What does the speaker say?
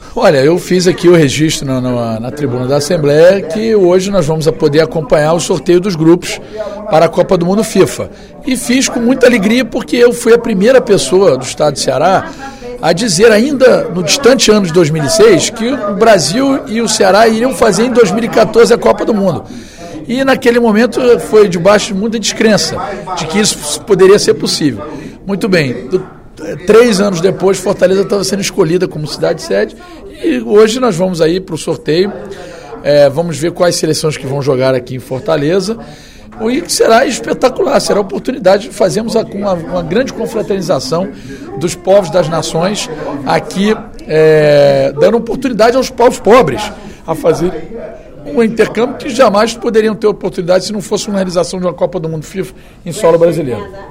Olha, eu fiz aqui o registro na tribuna da Assembleia que hoje nós vamos poder acompanhar o sorteio dos grupos para a Copa do Mundo FIFA. E fiz com muita alegria porque eu fui a primeira pessoa do estado de Ceará a dizer ainda no distante ano de 2006 que o Brasil e o Ceará iriam fazer em 2014 a Copa do Mundo. E naquele momento foi debaixo de muita descrença de que isso poderia ser possível. Muito bem, 3 anos depois Fortaleza estava sendo escolhida como cidade-sede e hoje nós vamos aí para o sorteio, vamos ver quais seleções que vão jogar aqui em Fortaleza e que será espetacular, será a oportunidade de fazermos uma grande confraternização dos povos das nações aqui, dando oportunidade aos povos pobres a fazer um intercâmbio que jamais poderiam ter oportunidade se não fosse uma realização de uma Copa do Mundo FIFA em solo brasileiro.